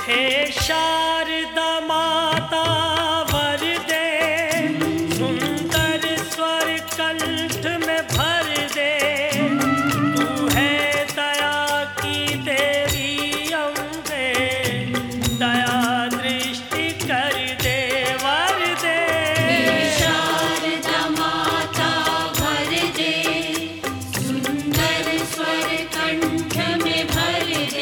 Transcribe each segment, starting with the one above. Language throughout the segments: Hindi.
हे शारदा माता वर दे, सुंदर स्वर कंठ में भर दे। तू है दया की देवी अम्बे, दया दृष्टि कर दे वर दे। हे शारदा माता वर दे, सुंदर स्वर कंठ में भर दे।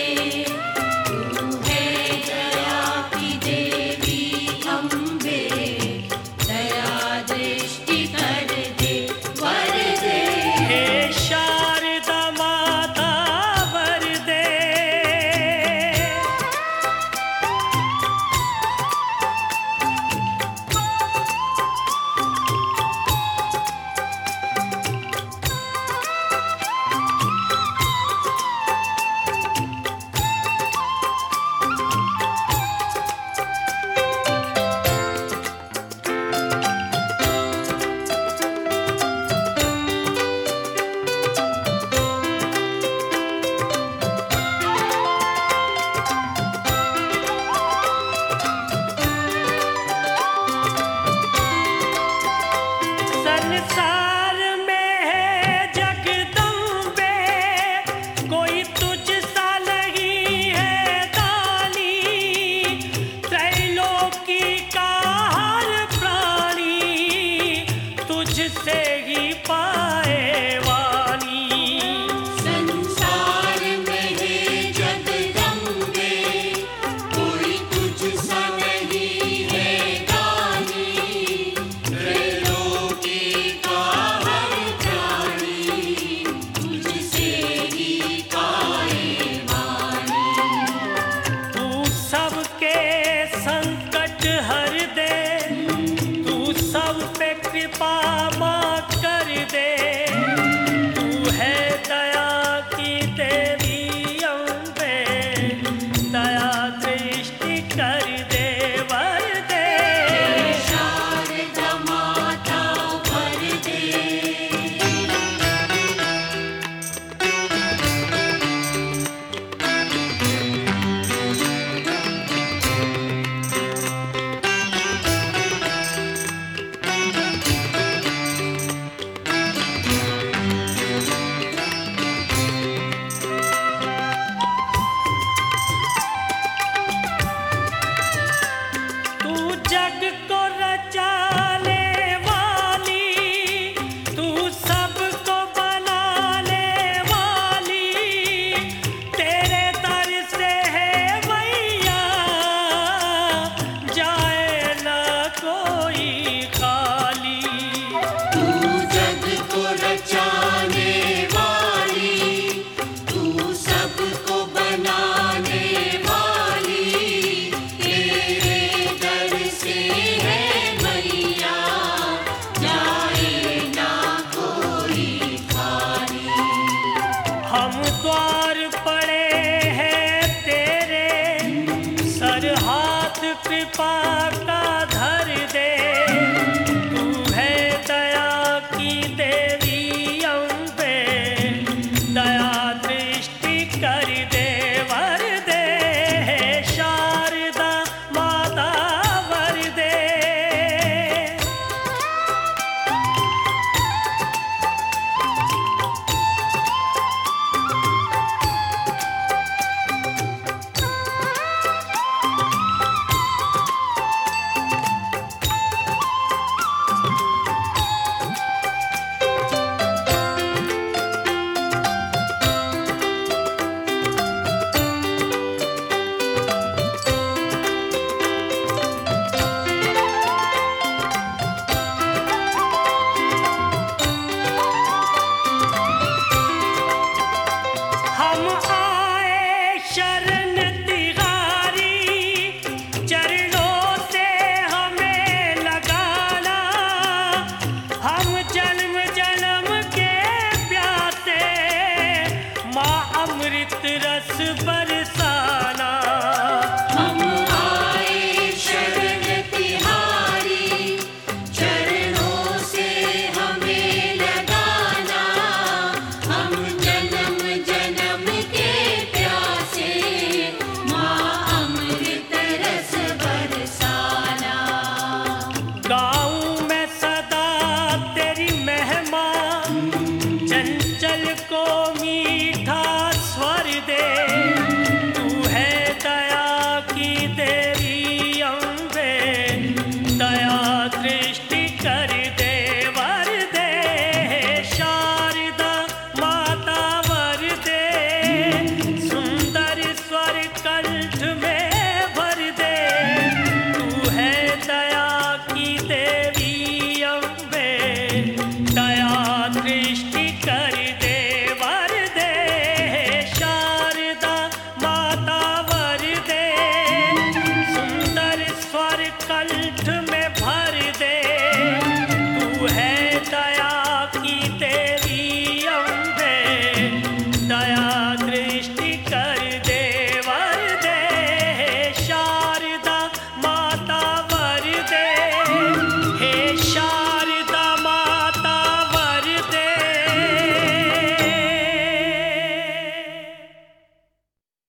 संसार में है जगदम्बे, कोई तुझ सा नहीं है दानी। त्रैलोकी का हर प्राणी तुझसे ही पाए वाणी। संसार में है जगदम्बे, कोई तुझ सा नहीं है दानी। संकट हर दे, तू सब पे कृपा माँ कर दे। तू है दया की देवी अम्बे, दया दृष्टि कर दे वर दे। शारदा माता वर दे। जग को रचाने वाली, तू सबको बनाने वाली। तेरे दर से है मैया, जाए ना कोई खाली। तू जग को रचाने वाली, तू सबको बनाने वाली। हम द्वार पड़े हैं तेरे, सर हाथ कृपा का धर